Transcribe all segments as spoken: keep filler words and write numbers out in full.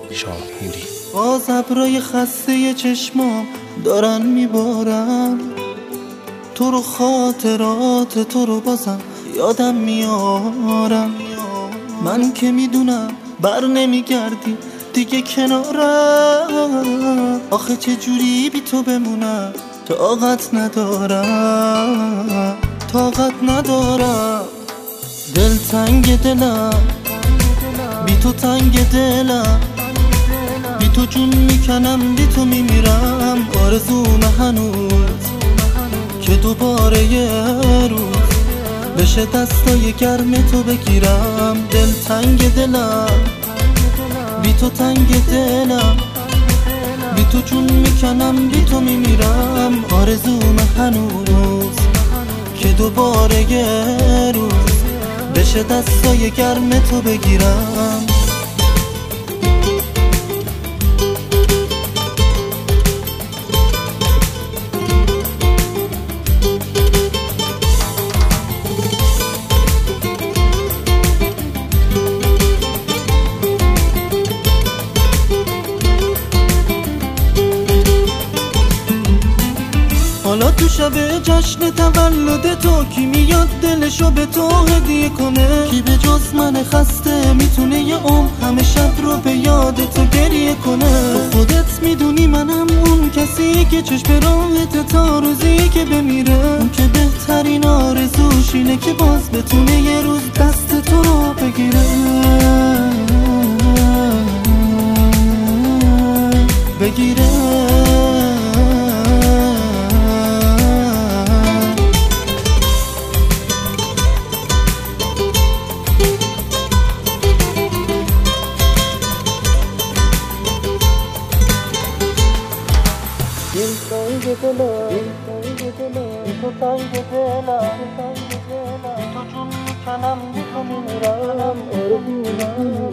شاهپوری. باز ابرای خسته چشمام دارن میبارن تو رو، خاطرات تو رو بازم یادم میارم. من که میدونم بر نمیگردی دیگه کنارم، آخه چه جوری بی تو بمونم، طاقت ندارم طاقت ندارم. دل تنگ دلم بی تو، تنگ دلم بی تو، جون میکنم بی تو میمیرم. آرزوم هنوز که دوباره یه روز بشه دستای گرم تو بگیرم. دل تنگ دلم بی تو، تنگ دلم بی تو، جون میکنم بی تو میمیرم. آرزوم هنوز که دوباره یه روز بشه دستای گرم تو بگیرم. حالا تو شب جشن تولد تو کی میاد دلشو به تو هدیه کنه؟ کی به جز من خسته میتونه یه عمر همه شب رو به یاد تو گریه کنه؟ تو خودت میدونی منم اون کسی که چشم راهت تا روزی که بمیره، اون که بهترین آرزوش اینه که باز بتونه یه روز دست تو رو بگیره بگیره. دل تنگ دلم بی تو، تنگ دلم بی تو، جون میکنم بی تو میمیرم. آرزومم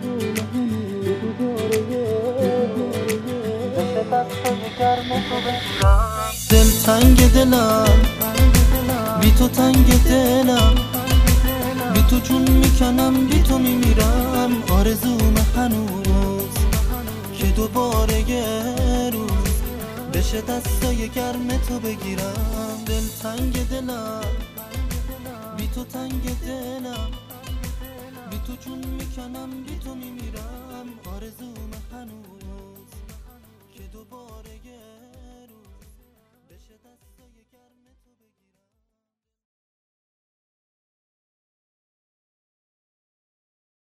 بشه دستای گرم تو بگیرم. دل تنگ دلم بی تو، تنگ دلم بی تو، جون میکنم بی تو میمیرم. آرزوم هنوز که دوباره یه روز بشه دستای گرم تو بگیرم. دل تنگ دلم بی تو، تنگ دلم بی تو، جون میکنم بی تو میمیرم. آرزوم هنوز که دوباره